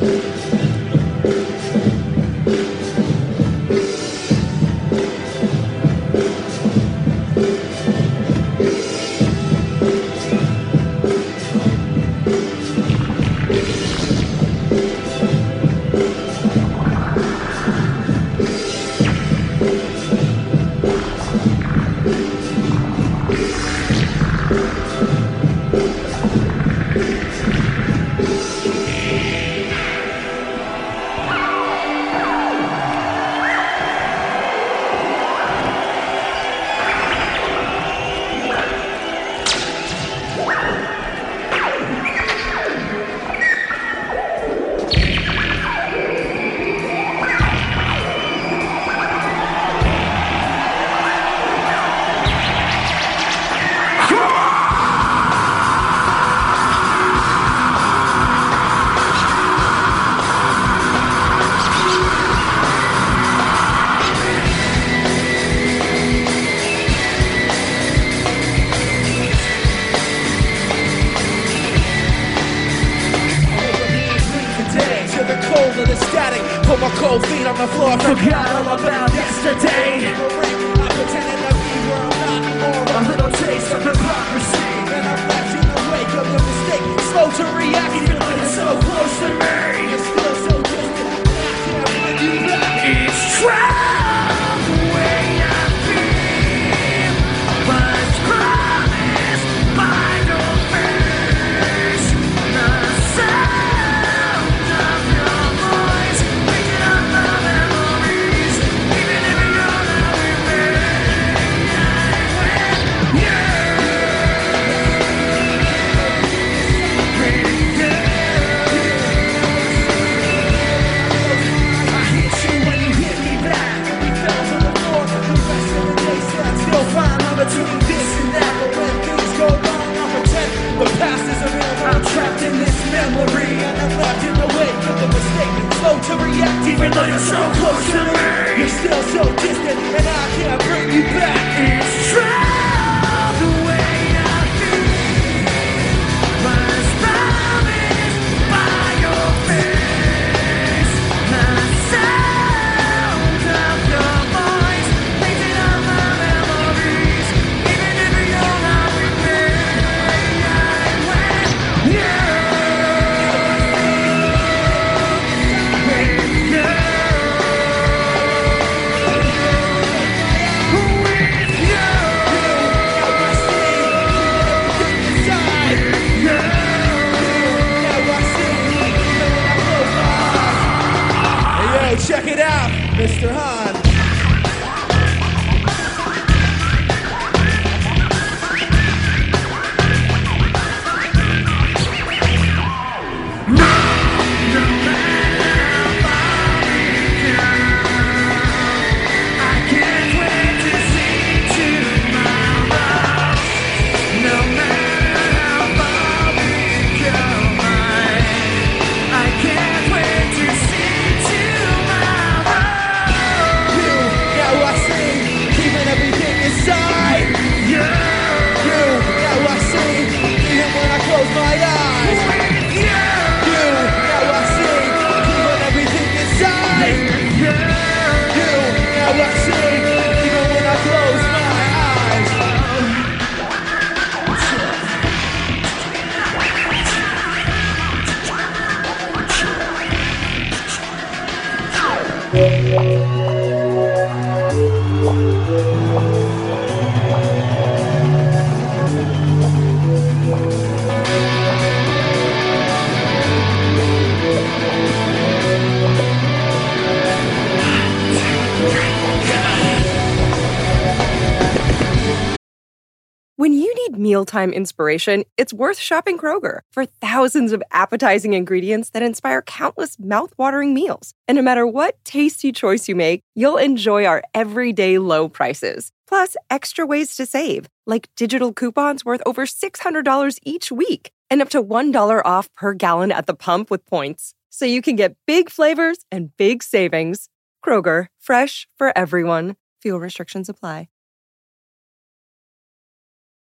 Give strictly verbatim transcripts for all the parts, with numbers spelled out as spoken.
When you need mealtime inspiration, it's worth shopping Kroger for thousands of appetizing ingredients that inspire countless mouth-watering meals. And no matter what tasty choice you make, you'll enjoy our everyday low prices. Plus, extra ways to save, like digital coupons worth over six hundred dollars each week and up to one dollar off per gallon at the pump with points. So you can get big flavors and big savings. Kroger, fresh for everyone. Fuel restrictions apply.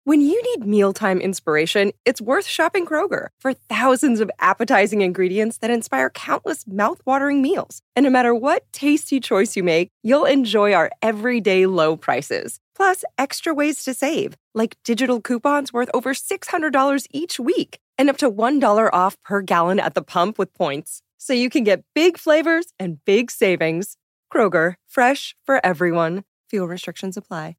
When you need mealtime inspiration, it's worth shopping Kroger for thousands of appetizing ingredients that inspire countless mouth-watering meals. And no matter what tasty choice you make, you'll enjoy our everyday low prices. Plus, extra ways to save, like digital coupons worth over six hundred dollars each week and up to one dollar off per gallon at the pump with points. So you can get big flavors and big savings. Kroger, fresh for everyone. Fuel restrictions apply.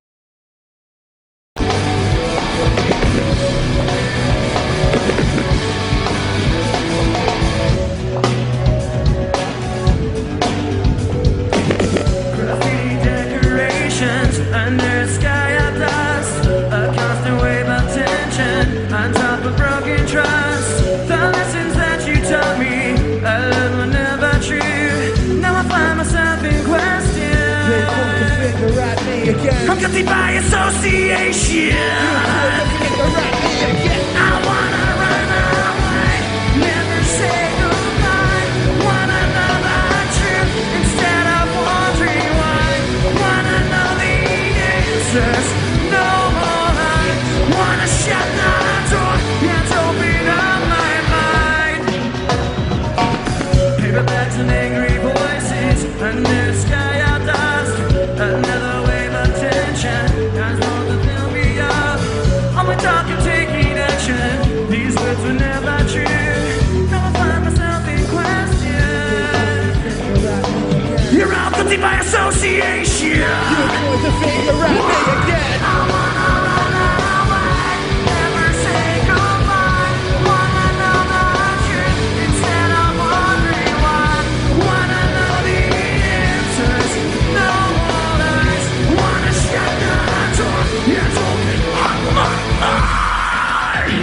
Graffiti decorations under a sky of dust, a constant wave of tension on top of broken trust. The lessons that you taught me, I learned were never true. Now I find myself in question. They point the finger at me again. I'm guilty by association. You point the finger at me again. I wanna run away, never say goodbye. Wanna know the truth instead of wondering why. Wanna know the answers, no more lies. Wanna shut the door and open up my mind. Paperbacks and angry voices under the sky of dust. Another wave of tension, guys want to fill me up. All my talk and taking action, these words were never true. Now I find myself in question. You're all guilty by association. You point the finger at me again. I wanna run away, never say goodbye. Wanna know the truth instead of wondering why. Wanna know the answers, no more lies. Wanna shut the door and open up my mind.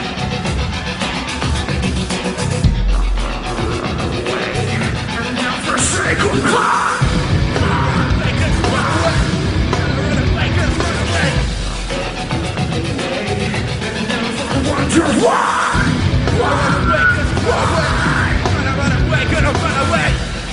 And never say goodbye. Wonder why. Run away, cause run away. Gonna run away, gonna run away.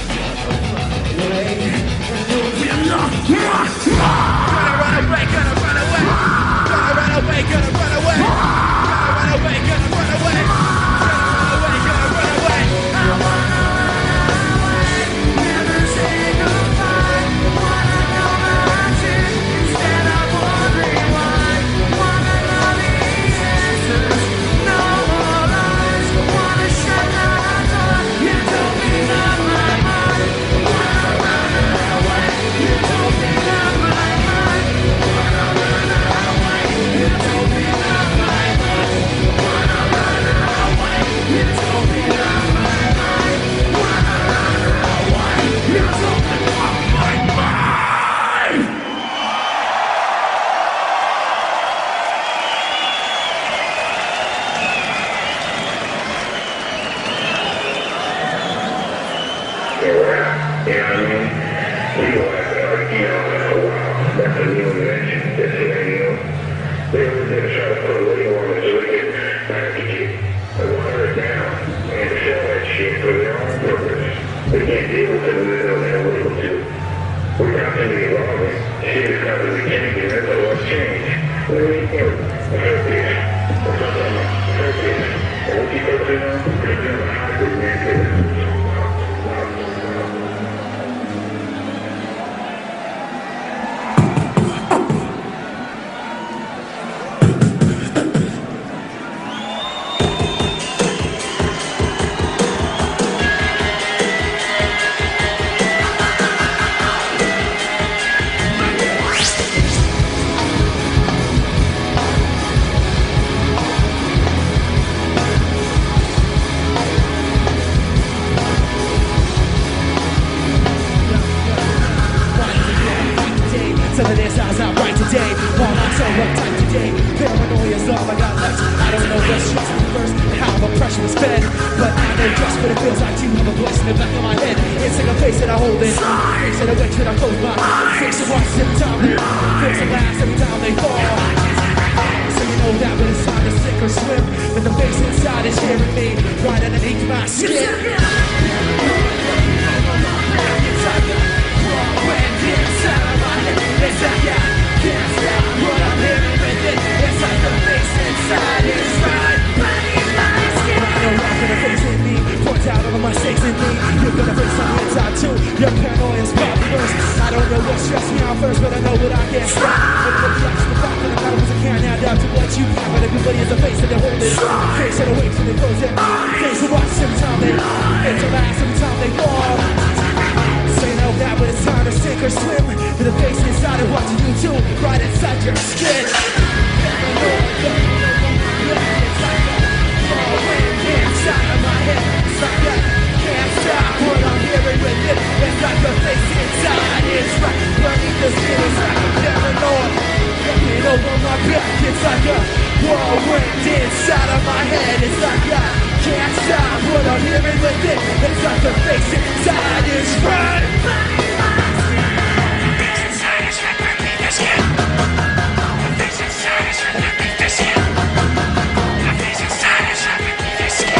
We're not my Gonna run away, gonna run away. Gonna run away, gonna run away. Gonna run away, gonna run away. Gonna run away, gonna run away. I wanna run away, never say goodbye. Wanna know the truth instead of wondering why. Wanna know the answers, no more lies. Wanna shut the door, you don't mean up my mind. Wanna run away, you don't mean up my mind. Wanna run away, you don't mean up my mind. Wanna run away, you don't mean up my mind. Wanna run away, you don't mean up my mind. Some of this eyes out right today. While I'm so uptight today, paranoia's all I got left. I don't know what strikes me first and how the pressure was fed, but I know just what it feels like to have a voice in the back of my head. It's like a face that I hold in, face that I wait till I close my eyes. Fix the watch every time they fix the last every time they fall. So you know that when it's time to sink or swim, but the face inside is hearing me right underneath my skin. It's like, yeah, can't stop what I'm hearing within. It's like facing me, you're gonna face on the inside too. Your paranoia's pop first. I don't know what stressed me out first, but I know what I can't stop. But the flex, the fact that I got was I can't add up to what you got. But everybody has a face and they hold it. Face and awake and they close it. Face to watch every time they face to last every time they fall. Say no that, but it's time to sink or swim. With the face inside and watching you too, right inside your skin. Inside of my head, it's like that. Can't stop what I'm hearing with it. It's like the face inside. It's right beneath the skin. It's like I'm paranoid. Looking over my back. It's like a whirlwind inside of my head. It's like I can't stop what I'm hearing with it. It's like the face inside. It's right. The face inside is right beneath the skin. The face inside is right beneath the skin. The face inside is right beneath the skin.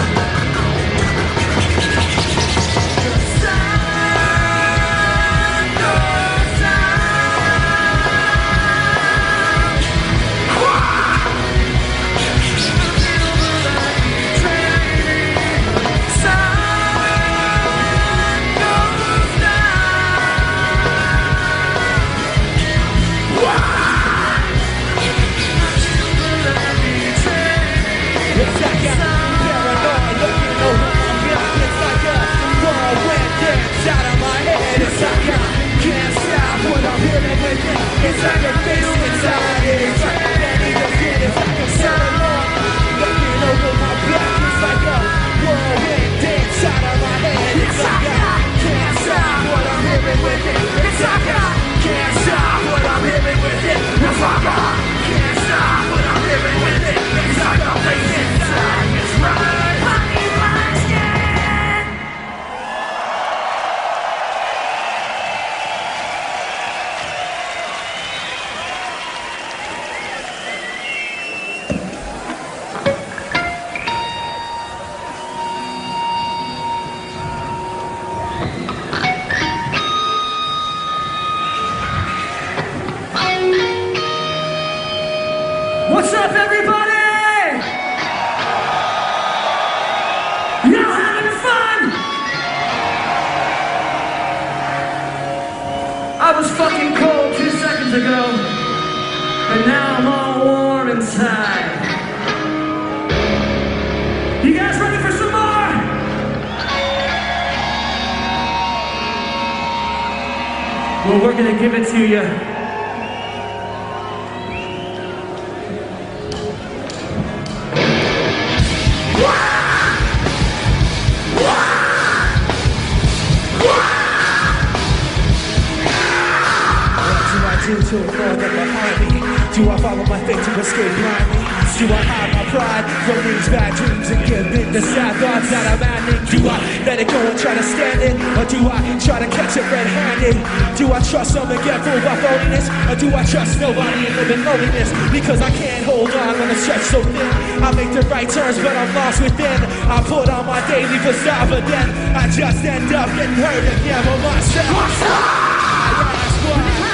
It's like a face inside, it's like a body that's in, it's like a salon. Looking over my back, it's like a whirlwind inside of my head. It's like I can't stop what I'm hearing with it. It's like I can't stop what I'm hearing with it. It's like I can't stop what I'm hearing with it. It's like a face inside, it's right beneath my skin. What's up, everybody? Y'all having fun? I was fucking cold two seconds ago, but now I'm all warm inside. You guys ready for some more? Well, we're gonna give it to you. Do to ignore them behind me? Do I follow my fate to escape blindly? Do I hide my pride from these bad dreams and give in to sad thoughts that I'm maddening? Do I let it go and try to stand it? Or do I try to catch it red-handed? Do I trust some and get fooled by phoniness? Or do I trust nobody and live in loneliness? Because I can't hold on when the stretch so thin. I make the right turns but I'm lost within. I put on my daily facade but then I just end up getting hurt again by myself. I ask why.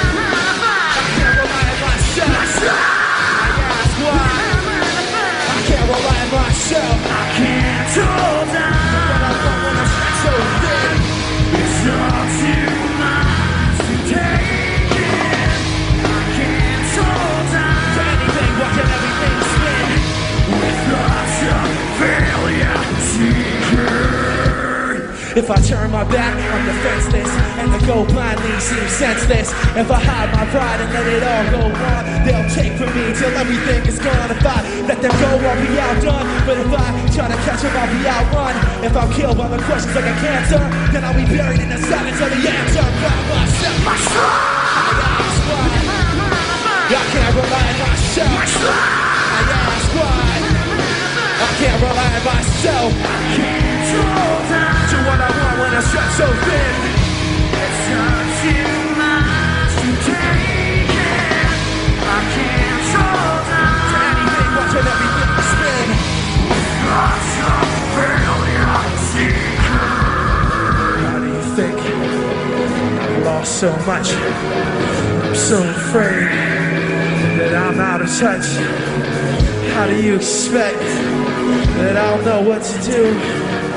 I ask why I can't rely on myself. I can't hold on what I want when I'm stretched so thin. It's all too much to take in. I can't hold on to anything, watching everything spin with thoughts of failure secret. If I turn my back, I'm defenseless, and to go blindly seems senseless. If I hide my pride and let it all go on, they'll take from me till everything is gone. If I let them go, I'll be outdone. But if I try to catch them, I'll be outrun. If I'm killed by the questions like a cancer, then I'll be buried in the silence of the answer. By myself, myself. I ask why I can't rely on myself. I ask why I can't rely on myself. I can't hold on to what I want when I stretch so thin. It's not too much to take in. I can't hold on to anything, watching everything spin. Thoughts of failure secret. How do you think I've lost so much? I'm so afraid that I'm out of touch. How do you expect that I'll know what to do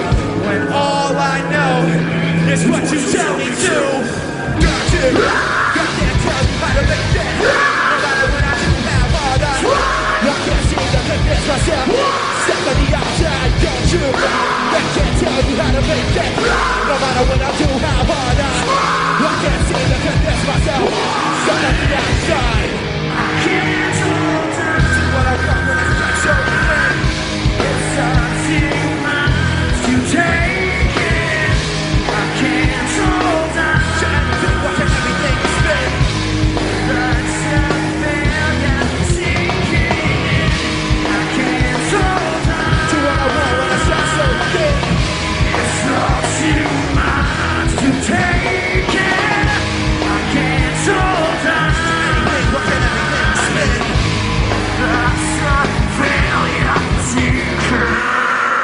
when all I know is what you tell me to. Got to, I can't tell you how to make that. No matter when I do have all that, I can't seem to convince myself. Step on the outside, don't you? I can't tell you how to make that. No matter when I do have all that, I can't seem to convince myself. Step on the outside. I can't hold on to what I want when I start showing it. It's up to mine to take it. I can't hold on. Trying to think what everything is spent. Like something I'm sinking in. I can't hold on to what I want when I start showing it. It's up to mine to take it. I can't hold on. Think what everything is spent. Like something I'm sinking in.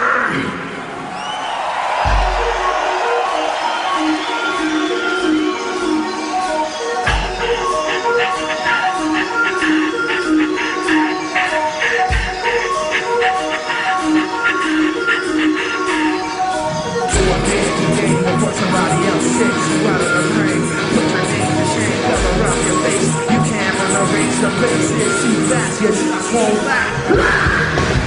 Somebody else takes you out of the frame. Put your name to shame, cover up your face. You can't run a race, the pace is too fast. You just won't laugh.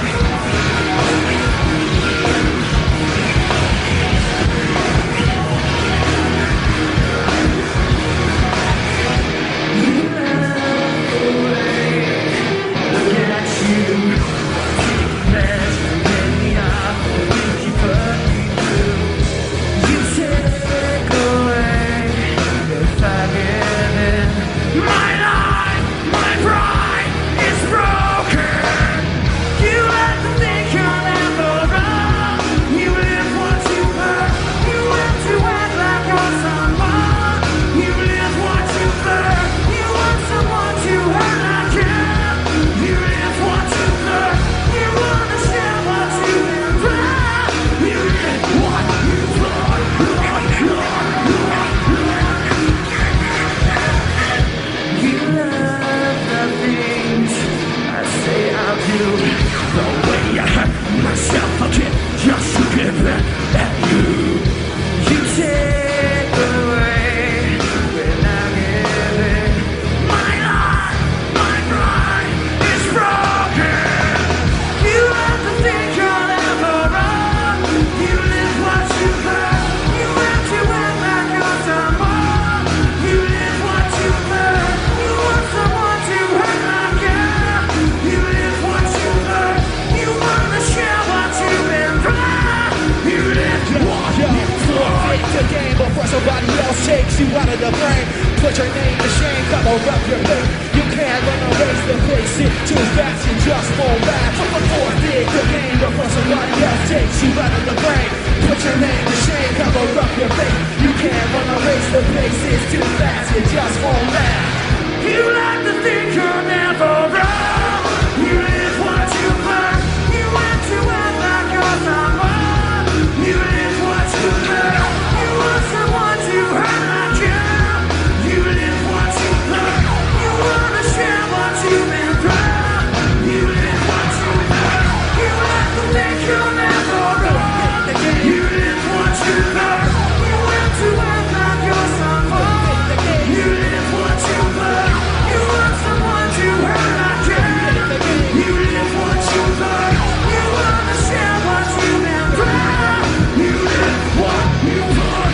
Somebody else takes you out of the frame. Put your name to shame, cover up your face. You can't run a race, the pace it too fast, you just won't last. Forfeit the game before somebody else takes you out of the frame. Put your name to shame, cover up your face. You can't run a race, the pace is too fast, you just won't last. You like to think you're never wrong. You live what you learn. You want to act like you're someone. You live what you learn. You want someone to hurt like you. You live what you learn. You wanna share what you've been through. You live what you learn. You like to think you're never wrong. You live what you learn. You want to act like you're someone. You live what you learn. You want someone to hurt like you. You live what you learn. You wanna share what you've been through. You live what you learn.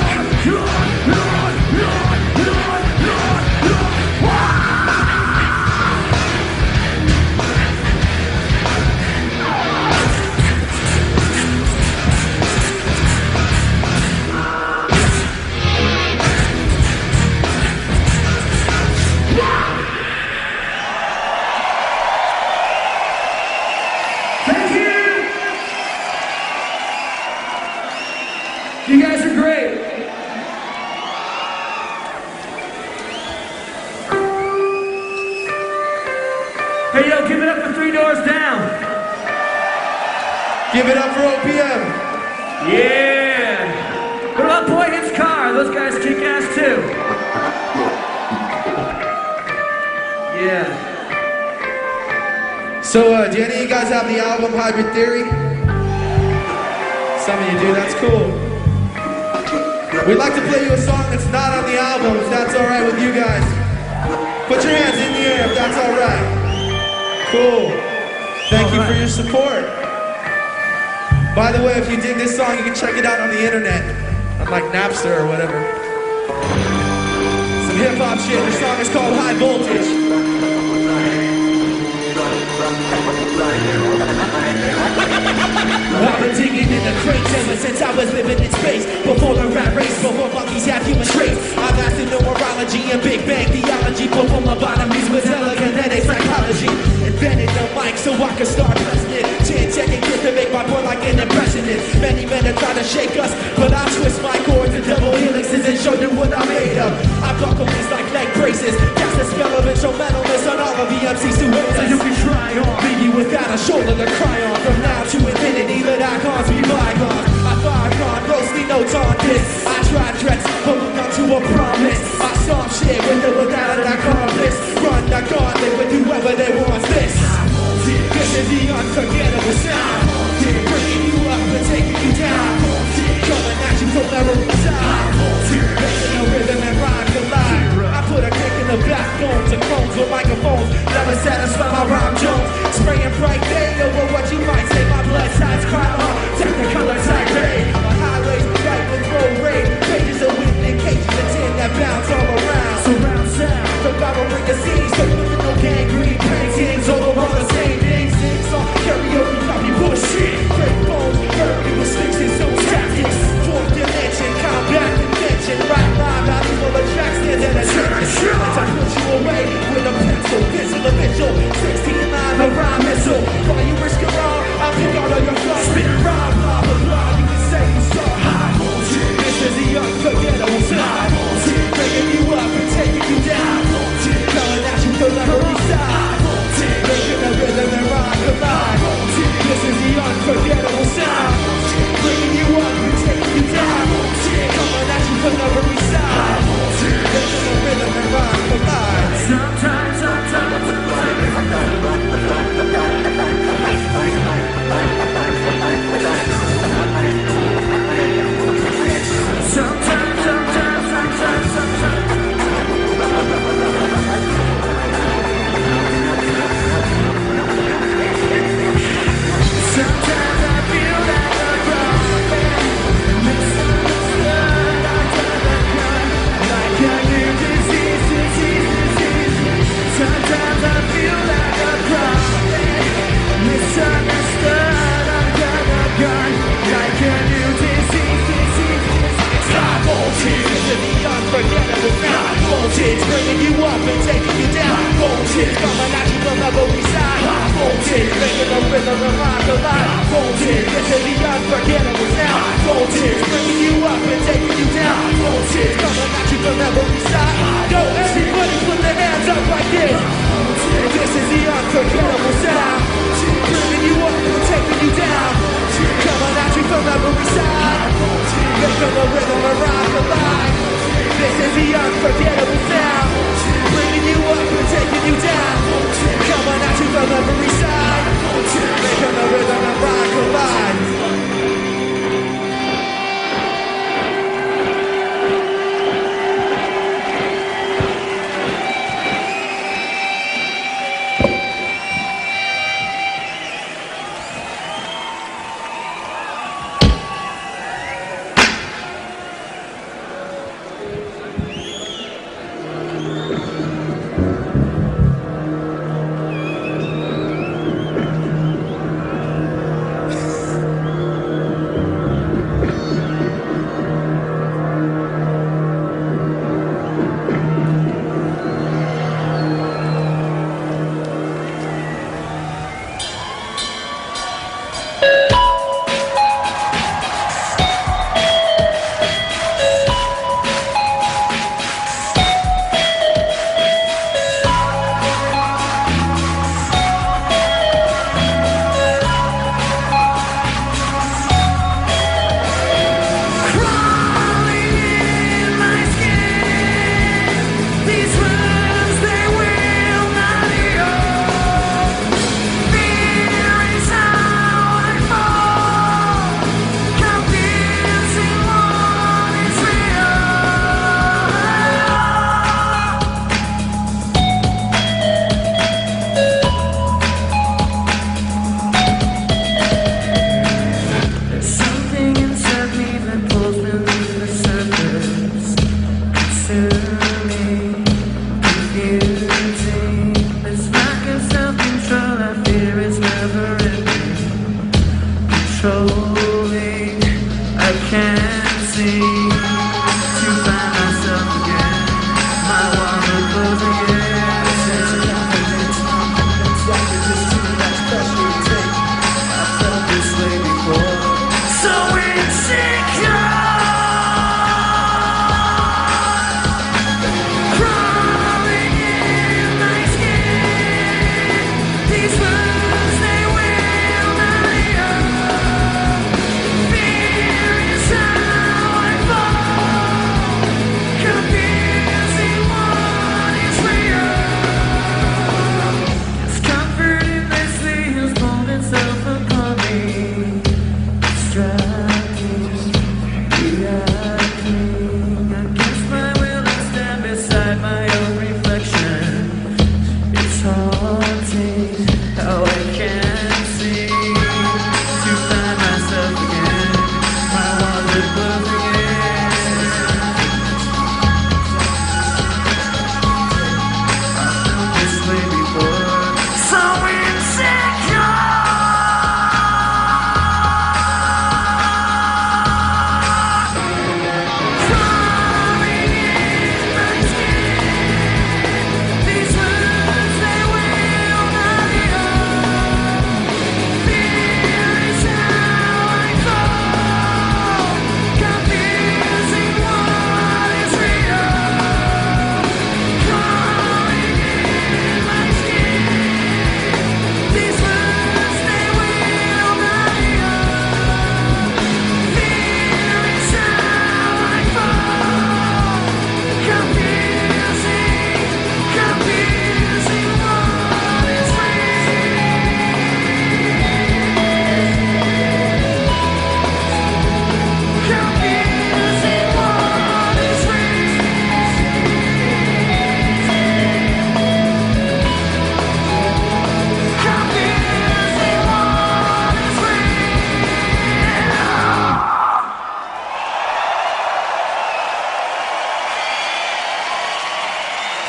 You guys are great. Hey, yo, give it up for Three Doors Down. Give it up for O P M. Yeah. What about Boy Hits Car? Those guys kick ass too. Yeah. So, uh, do any of you guys have the album Hybrid Theory? Some of you do, that's cool. We'd like to play you a song that's not on the album, if that's alright with you guys. Put your hands in the air if that's alright. Cool. Thank you for your support. By the way, if you dig this song, you can check it out on the internet. On like Napster or whatever. Some hip hop shit. This song is called High Voltage. I've been digging in the crates ever since I was living in space. Before the rat race, before monkeys have human traits. I've mastered numerology and Big Bang theology. Before lobotomies with telekinetic psychology. Invented the mic so I could start blessing it. Chin checking kids to make my point like an impressionist. Many men have tried to shake us, but I twist my chords and double helixes and show them what I'm made of. I buckle these like leg braces. Cast a spell of instrumentalness on all of the M Cs who hate us. So you can try on. Leave you without a shoulder to cry on. From now to infinity, let icons be bygones. I five on, roasty notes on this. I try threats, but look up to a promise. I saw shit with or without an accomplice. Run the gauntlet with whoever they want this. This is the unforgettable sound. Bringing you up and taking you down. Coming at you from every side. Making a rhythm and rhyme collide. I put a kick in the backbone to clones with microphones. Never satisfy my rhyme Jones. Spraying bright day over what you might say. My blood sides cry on. Technicolor tirade. On highways, right with road rage. Pages of wind and cages of tin that bounce all around. Surround sound. The Bible bring the seeds. So living no gangrene paintings. All over the same thing. Sing song, karaoke, copy bullshit. Fake phones, hurry with sticks and so tactics. Fourth dimension, combat convention. Right line, valuable attraction and attention. As I put you away with a pencil, pencil official. sixteen line, a rhyme missile. While you risk it all, I'll pick all of your flaws. Spit it rhyme, blah, blah, blah. You can say you saw high voltage. This is the unforgettable sound. Bringing you up and taking you down. Coming at you from every side. Making the rhythm and rhyme collide. This is the unforgettable sound. Bringing you up and taking you down. Coming at you from every side. Making the rhythm and rhyme collide. Sometimes, sometimes, sometimes, sometimes, sometimes, sometimes. Sometimes I feel like a prophet, misunderstood under the gun, like a new disease, disease, disease. Sometimes I feel like a prophet, misunderstood under the gun, like a new disease, disease, disease. High voltage, this is the unforgettable sound. High voltage, bringing you up and taking you down. High voltage, coming at you from every side. High voltage, making the rhythm and rhyme collide. High voltage, this is the unforgettable sound. High voltage, bringing you up and taking you down. High voltage, coming at you from every side. Yo, everybody put their hands up like this. This is the unforgettable sound. Bringing you up and taking you down. Coming at you from every side. Making the rhythm and rhyme collide. This is the unforgettable sound. Bringing you up and taking you down. Coming at you from every side. Making the rhythm and rhyme collide.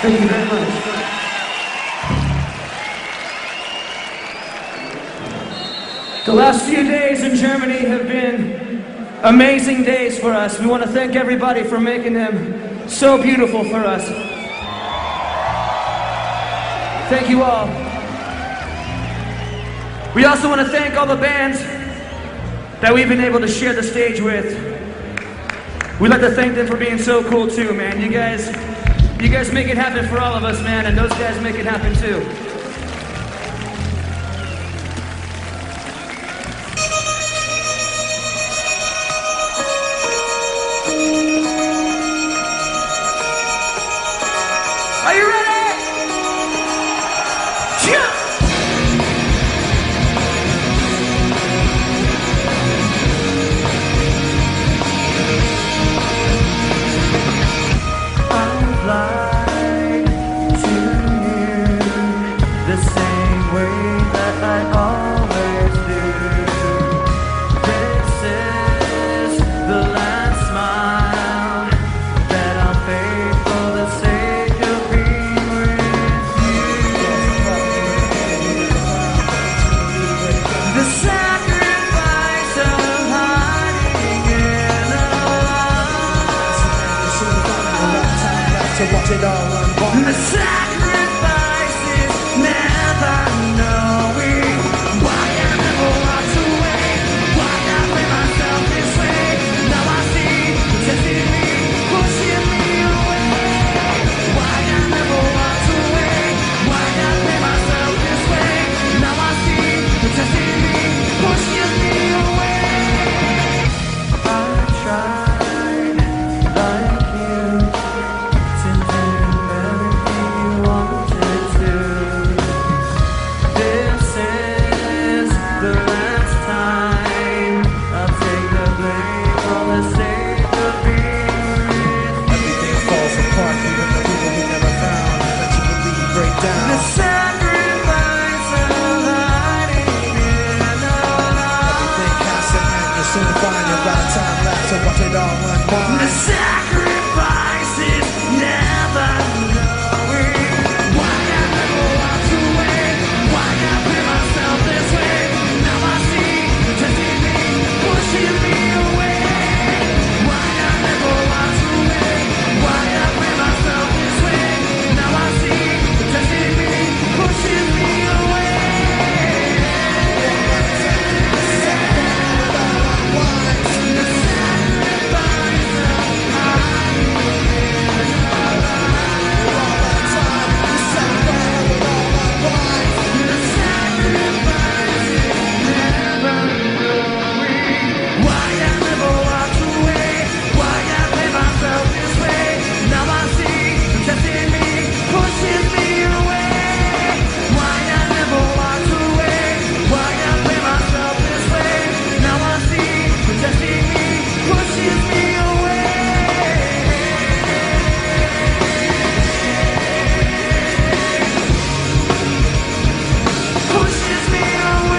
Thank you very much. The last few days in Germany have been amazing days for us. We want to thank everybody for making them so beautiful for us. Thank you all. We also want to thank all the bands that we've been able to share the stage with. We'd like to thank them for being so cool too, man. You guys, you guys make it happen for all of us, man, and those guys make it happen too. Are you ready? Yeah. I'd like to hear the same way that I always do. This is the last smile that I'm faithful to say to be with you. The sacrifice of hiding in a To watch it all unfold. The sacrifice is never knowing why I never walked away, why I play myself this way. Now I see the testing me, pushing me away. Why I never walked away, why I play myself this way. Now I see the testing me, pushing me away. I tried like you to do everything you wanted to. This is the last time I'll take the blame for the sake of being with you. Everything falls apart, even the people we never found eventually break The down. sacrifice of hiding in a Everything has to end. You soon find your right time lapse. So watch it all The unwind. sacrifice is never knowing why I never walked away, why I play myself this way. Now I see the testing me, pushing me away. Why I never walked away, why I play myself this way. Now I see the testing me, pushing me away. Why I never walked away, why I play myself this way. Now I see the testing me, pushing me away. Why I never walked away, why I play myself this way. Now I see the testing me, pushes me away. Pushes me away.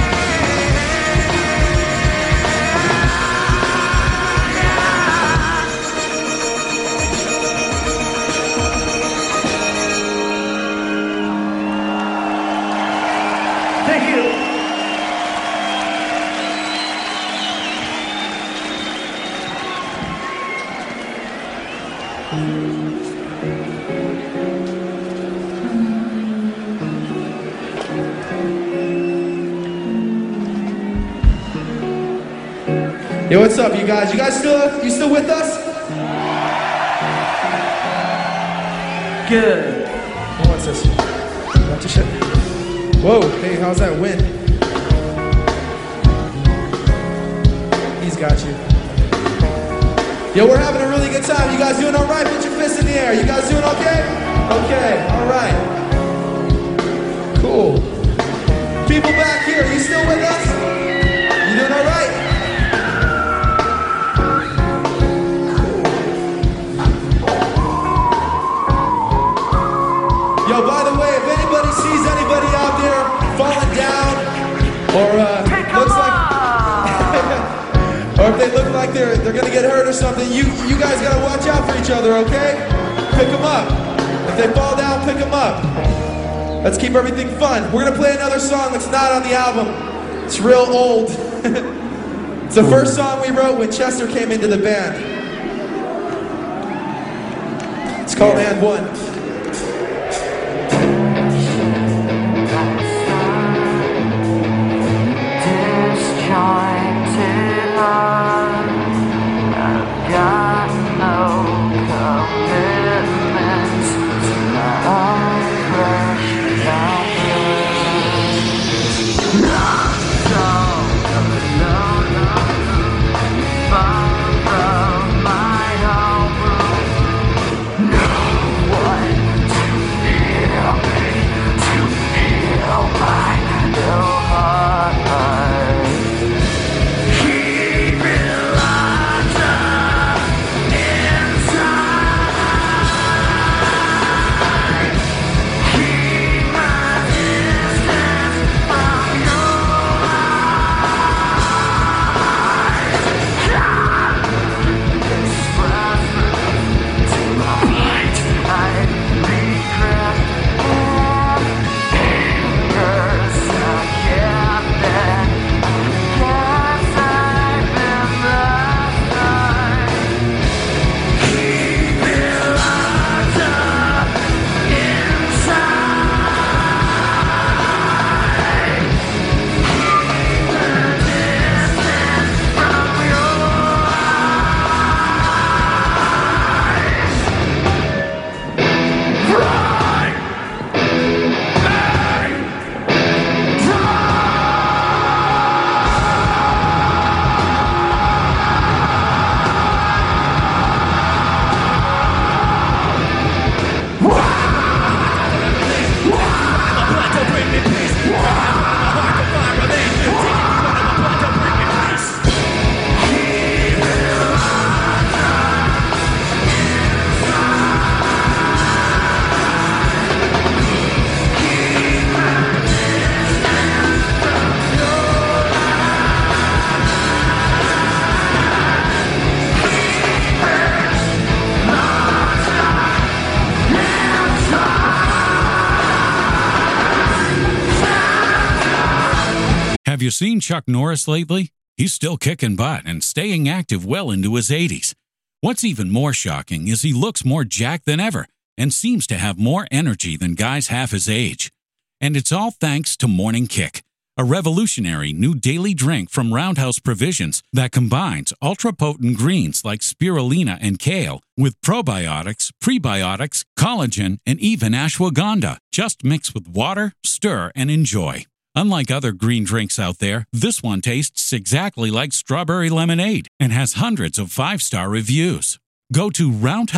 Thank you. Yo, what's up, you guys? You guys still, you still with us? Good. Oh, what's this? Watch your shit. Whoa, hey, how's that wind? He's got you. Yo, we're having a really good time. You guys doing all right? Put your fists in the air. You guys doing okay? Okay, all right. Cool. People back here, you still with us? You doing all right? Yo, by the way, if anybody sees anybody out there falling down, or uh, looks like, or if they look like they're they're gonna get hurt or something, you you guys gotta watch out for each other, okay? Pick them up. If they fall down, pick them up. Let's keep everything fun. We're gonna play another song that's not on the album. It's real old. It's the first song we wrote when Chester came into the band. It's called And One. Disjointed heart, I've got no commitments to my own crush numbers. Not so, no, no, no, far from my home room. No one to feel me, to feel my ill heart. Have you seen Chuck Norris lately? He's still kicking butt and staying active well into his eighties. What's even more shocking is he looks more jacked than ever and seems to have more energy than guys half his age. And it's all thanks to Morning Kick, a revolutionary new daily drink from Roundhouse Provisions that combines ultra-potent greens like spirulina and kale with probiotics, prebiotics, collagen, and even ashwagandha. Just mix with water, stir, and enjoy. Unlike other green drinks out there, this one tastes exactly like strawberry lemonade and has hundreds of five-star reviews. Go to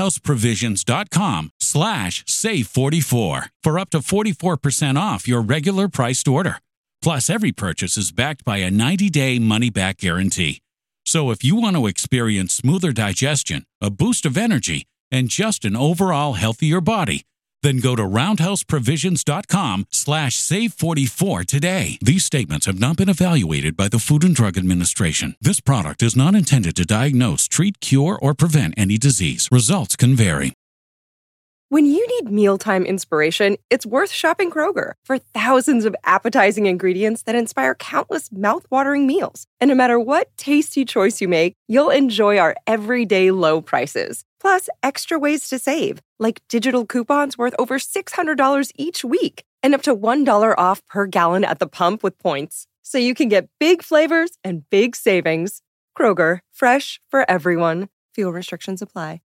roundhouseprovisions.com slash save44 for up to forty-four percent off your regular priced order. Plus, every purchase is backed by a ninety-day money-back guarantee. So if you want to experience smoother digestion, a boost of energy, and just an overall healthier body, then go to roundhouseprovisions.com slash save44 today. These statements have not been evaluated by the Food and Drug Administration. This product is not intended to diagnose, treat, cure, or prevent any disease. Results can vary. When you need mealtime inspiration, it's worth shopping Kroger for thousands of appetizing ingredients that inspire countless mouth-watering meals. And no matter what tasty choice you make, you'll enjoy our everyday low prices. Plus, extra ways to save, like digital coupons worth over six hundred dollars each week and up to one dollar off per gallon at the pump with points. So you can get big flavors and big savings. Kroger, fresh for everyone. Fuel restrictions apply.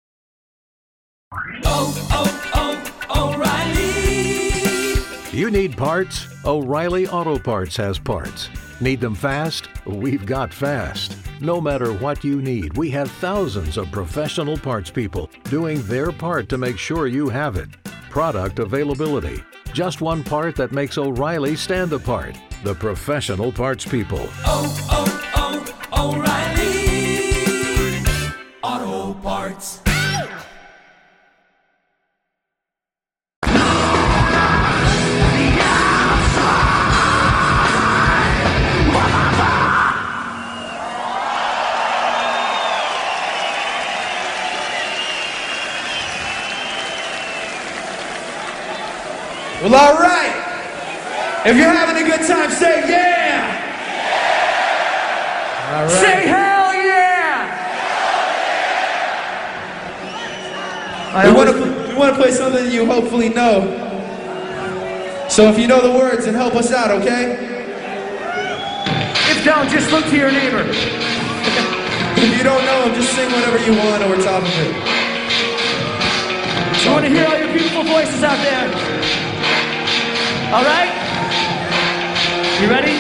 Oh, oh, oh, O'Reilly! You need parts? O'Reilly Auto Parts has parts. Need them fast? We've got fast. No matter what you need, we have thousands of professional parts people doing their part to make sure you have it. Product availability. Just one part that makes O'Reilly stand apart. The professional parts people. Oh, oh, oh, O'Reilly! Auto Parts. Well, all right. If you're having a good time, say yeah. All right. Say hell yeah! I We want always- to we want to play something you hopefully know. So if you know the words, then help us out, okay? If don't, just look to your neighbor. If you don't know them, just sing whatever you want over top of it. I want to hear all your beautiful voices out there. All right? You ready?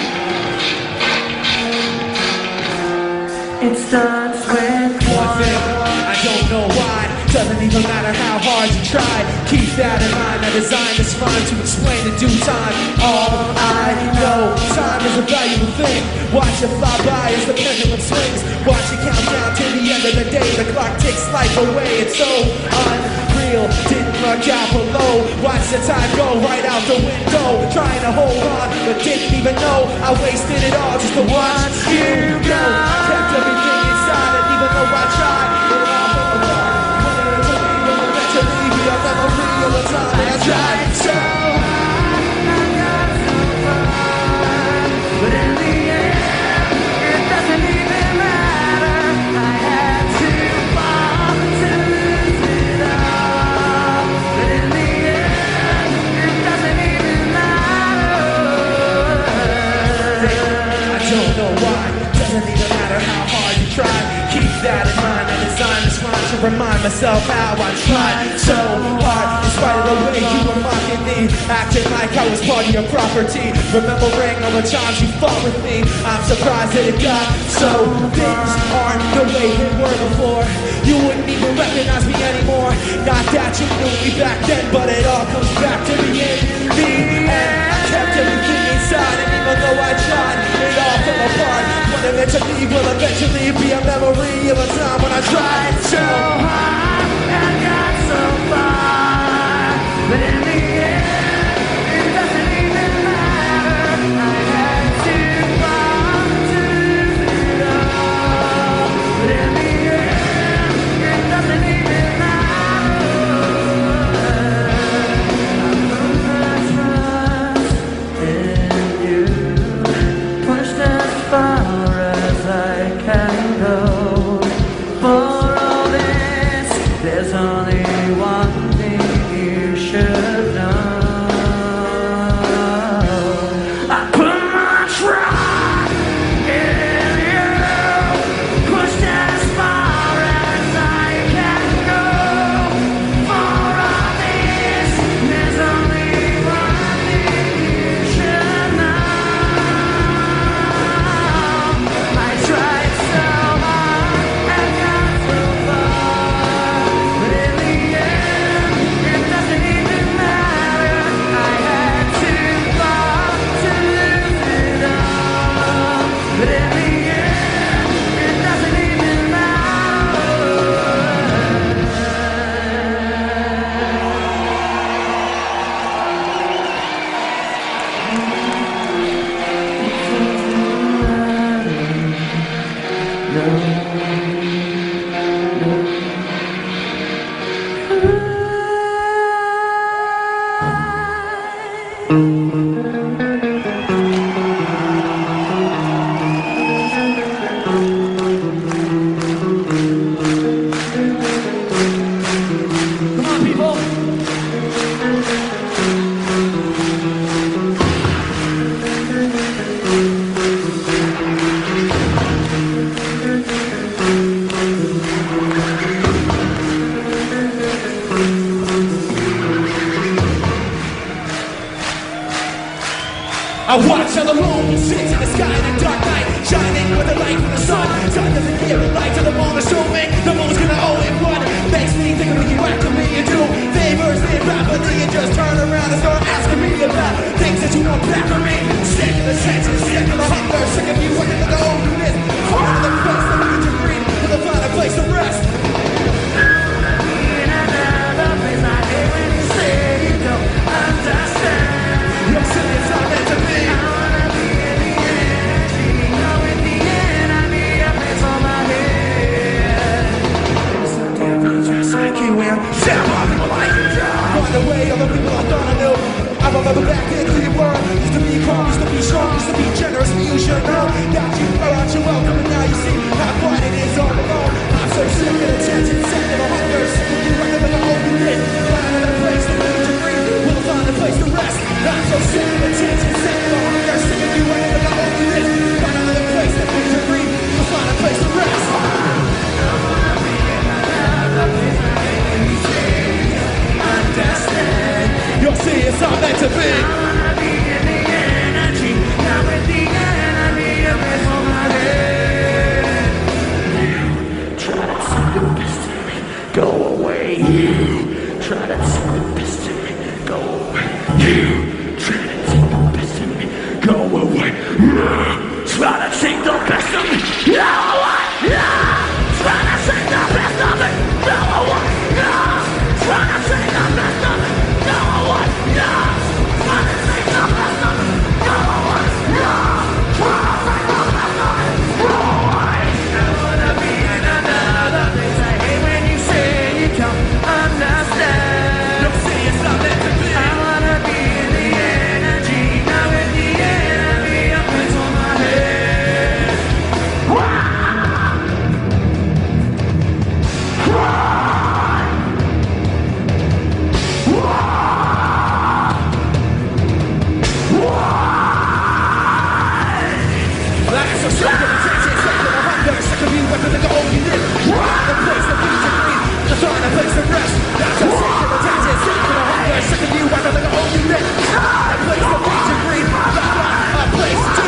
It starts with One thing, I don't know why. Doesn't even matter how hard you try. Keep that in mind. I designed this rhyme to explain in due time. All I know, time is a valuable thing. Watch it fly by as the pendulum swings. Watch it count down to the end of the day. The clock takes life away. It's so unreal. Didn't look out below. Watch the time go right out the window. Trying to hold on, but didn't even know I wasted it all just to watch you go. Kept everything inside, and even though I tried, it all fell apart. Wanted it to be, but eventually be a memory of the time I tried so hard. I got so far, but in the end, it doesn't even matter. I had to fall to lose it all, but in the end, it doesn't even matter. I don't know why, doesn't even matter how hard you try. Keep that in mind, I designed this rhyme to remind myself how I tried so hard. In spite of the way you were mocking me, acting like I was part of your property. Remembering all the times you fought with me, I'm surprised that it got so. Things aren't the way they were before. You wouldn't even recognize me anymore. Not that you knew me back then, but it all comes back to me in the end. I kept everything inside, and even though I tried, it all fell apart. What eventually will eventually be a memory of a time when I tried so hard. I got so far, but in the end, it doesn't even matter. I had to fall to lose it all, but in the end, it doesn't even matter. I put my trust in you, pushed as far as I can go. For all this, there's only one thing you should know. I put my trust in you, pushed as far as I can go. For all this, there's only one thing you should know. I tried so hard and got so far, but in the end, it doesn't even matter. I had to fall to lose it all, but in the end, it doesn't even matter. Come on, people. I watch how the moon sits in the sky in a dark night, shining with the light from the sun. Sun doesn't give a light to the moon, assuming the moon's gonna owe it one. Makes me think of when you act to me and do favors me rapidly and just turn around and start asking me about things that you want back from me. Sick of the tension, sick of the hunger, sick of you working for the openness. Hard the place that we need to breathe, to the final place to rest. In another place, I hate when you say you don't understand. You're saying it's not meant to be. I wanna be in the energy. Know in the end, I need a place on my head. Dress like you wear, share more people like you. By the way, other people I thought I knew. I'm a Go away, you try to take the best of me. Go away, you try to take the best of me. Go away, you try to take the best of me. Go away, you try to take the best of me. Go away, you try to take the best of me. Go away, you try to take the best of me. Go away, you try to take the best of me. Go away. I wanna be in another place. I hate when you say you don't understand. Don't say it's not meant to be. I wanna be in the energy, not with the enemy up into my head. Like it's so sick of the tension, sick of the hunger, sick of you, weapon to go you live. The place that feeds your greed, the thorn that place to rest. That's so sick of the tension, sick of the hunger, sick of you, weapon to go you live. The place that feeds your greed, that's not a place to.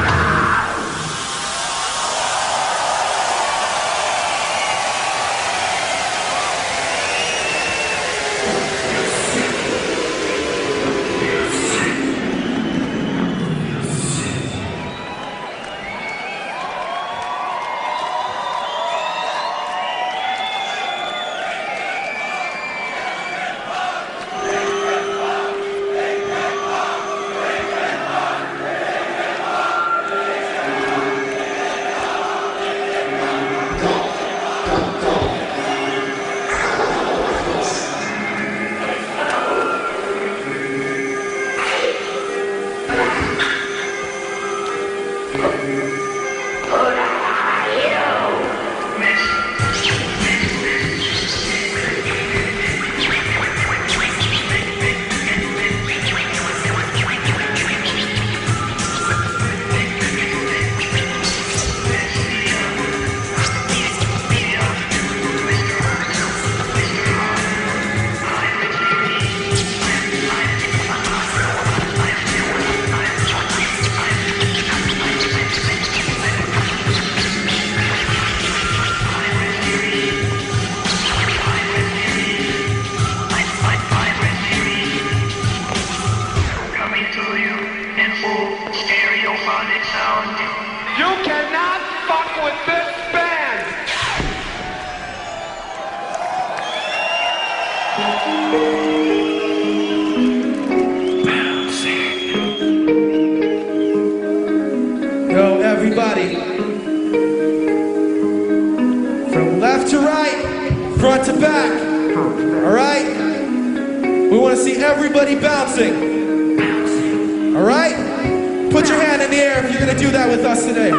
You cannot fuck with this band! Yo, everybody. From left to right, front to back. Alright? We want to see everybody bouncing. Alright? Put your hand in the air if you're going to do that with us today.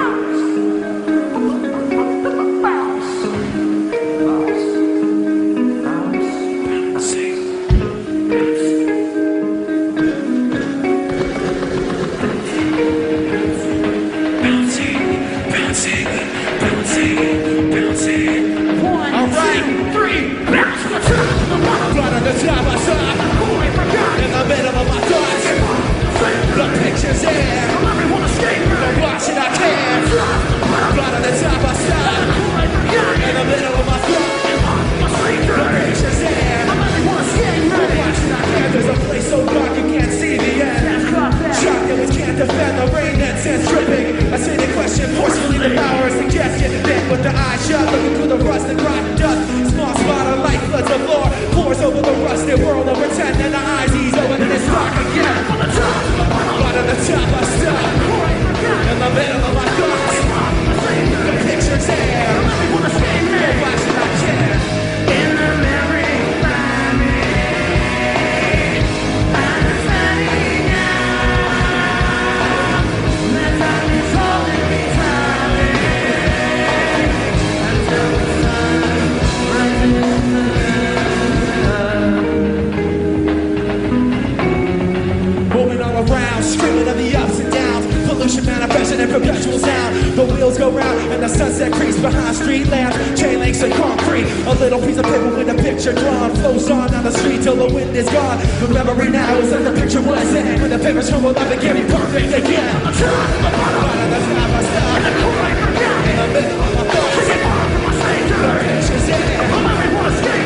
Wanna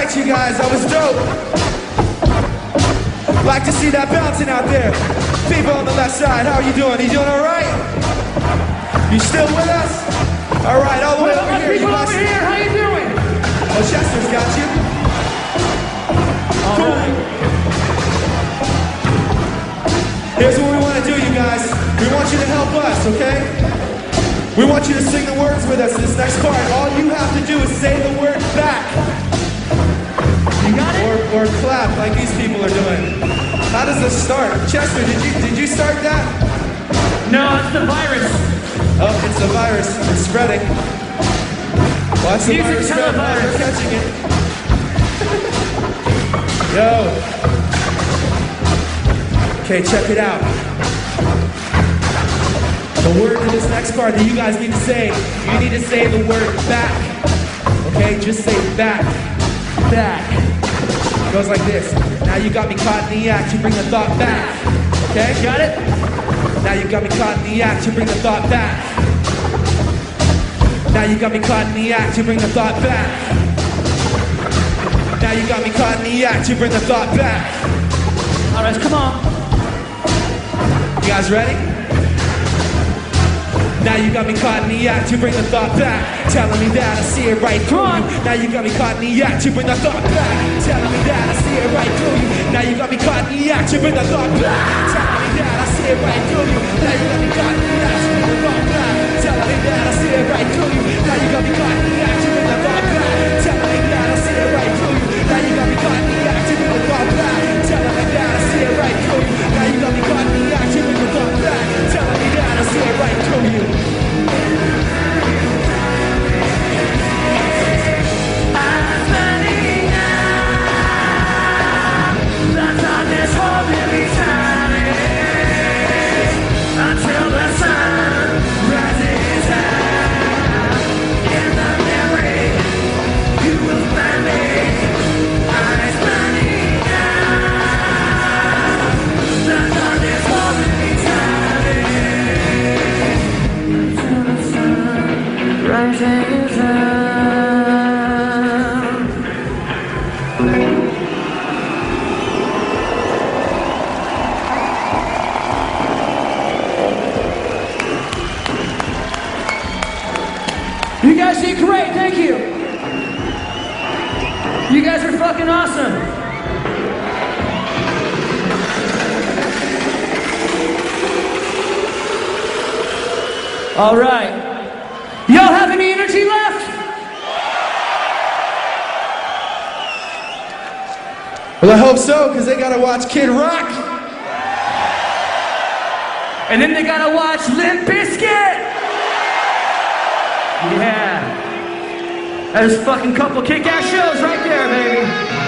right, you guys, that was dope. Like to see that bouncing out there. People on the left side, how are you doing? You doing all right? You still with us? All right, all the way What over about here. You people guys. over here? How you doing? Oh, Chester's got you. All right. Here's what we want to do, you guys. We want you to help us, okay? We want you to sing the words with us this next part. All you have to do is say the word back. You got it? Or, or clap like these people are doing. How does this start? Chester, did you did you start that? No, it's the virus. Oh, it's the virus. It's spreading. Watch the Music virus spread. Oh, televirus. they're catching it. Yo. Okay, check it out. The word to this next part that you guys need to say, you need to say the word back. Okay, just say back. Back. It goes like this. Now you got me caught in the act, you bring the thought back. Okay? Got it? Now you got me caught in the act, you bring the thought back. Now you got me caught in the act, you bring the thought back. Now you got me caught in the act, you bring the thought back. All right, come on. You guys ready? Now you got me caught in the act, you bring the thought back. Telling me that I see it right through you. Now you got me caught in the act, you bring the thought back. Telling me that I see it right through you. Now you got me caught in the act, you bring the thought back. Telling me that I see it right through you. Now you got me caught in the act, you bring the thought back. Telling me that I see it right through you. Now you got me caught in the act, you bring the thought back. Telling me that I see it right through you. Now you got me caught in the act, you bring the thought back. Telling me that I see it right through you. Now you got me caught in the act, you bring the thought back. Telling me that I see it right through you. Until the sun rises up in the memory, you will find me. Eyes burning out. The darkness holding me tight until the sun rises up. You guys did great, thank you. You guys are fucking awesome. All right. Y'all have any energy left? Well, I hope so, because they gotta watch Kid Rock. And then they gotta watch Limp Bizkit. Yeah. There's a fucking couple kick-ass shows right there, baby.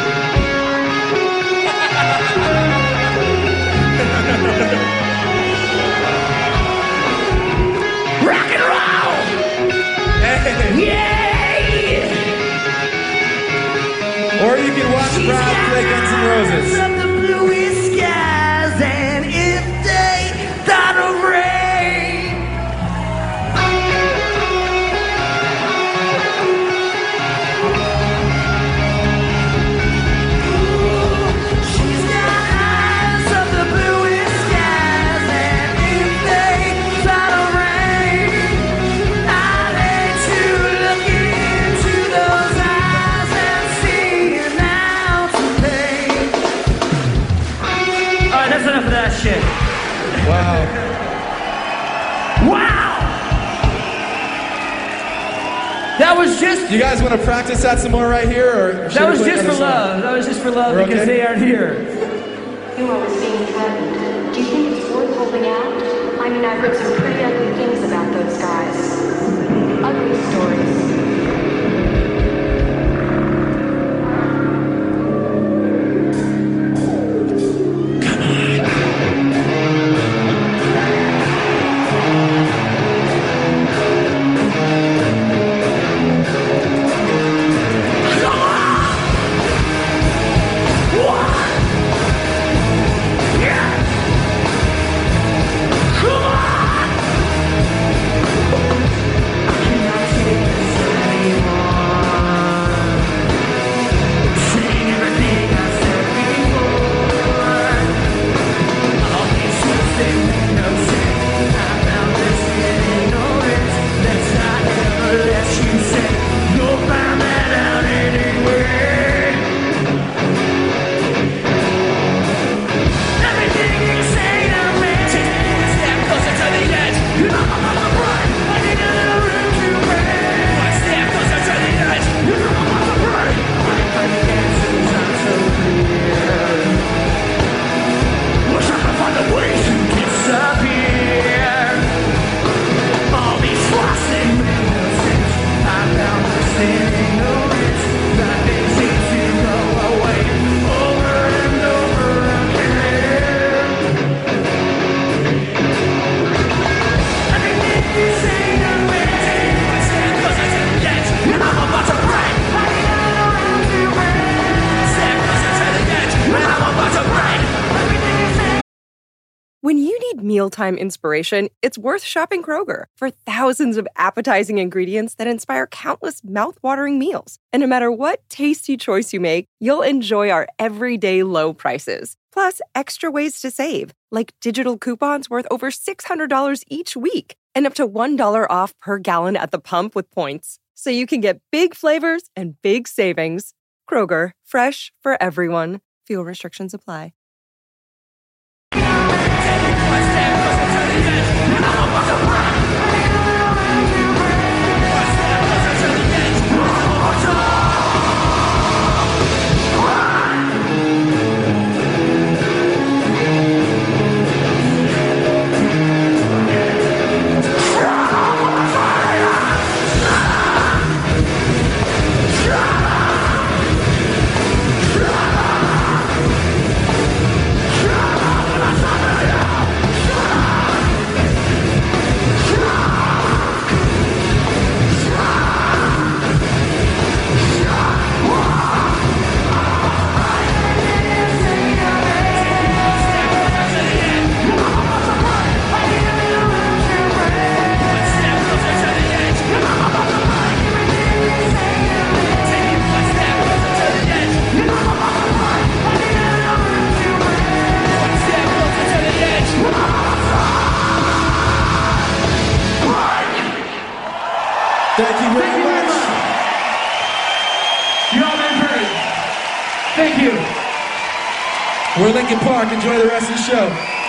Rock and roll! Yeah! Or you can watch Brad play Guns N' Roses. Of the bluest skies, and if they thought of rain. She's got eyes of the bluest skies, and if they thought of rain, I'd let you look into those eyes and see an ounce of pain. All right, that's enough of that shit. Wow. Wow! That was just Do you guys want to practice that some more right here, or should that we was play just for another song? love. That was just for love We're because okay? they aren't here. You always being threatened. Do you think it's worth holding out? I mean, I've heard some pretty ugly things about those guys. Ugly stories. Cannot take this. When you need mealtime inspiration, it's worth shopping Kroger for thousands of appetizing ingredients that inspire countless mouth-watering meals. And no matter what tasty choice you make, you'll enjoy our everyday low prices. Plus, extra ways to save, like digital coupons worth over six hundred dollars each week and up to one dollar off per gallon at the pump with points. So you can get big flavors and big savings. Kroger, fresh for everyone. Fuel restrictions apply. Thank you very Thank you very much. much. You all been great. Thank you. We're Linkin Park. Enjoy the rest of the show.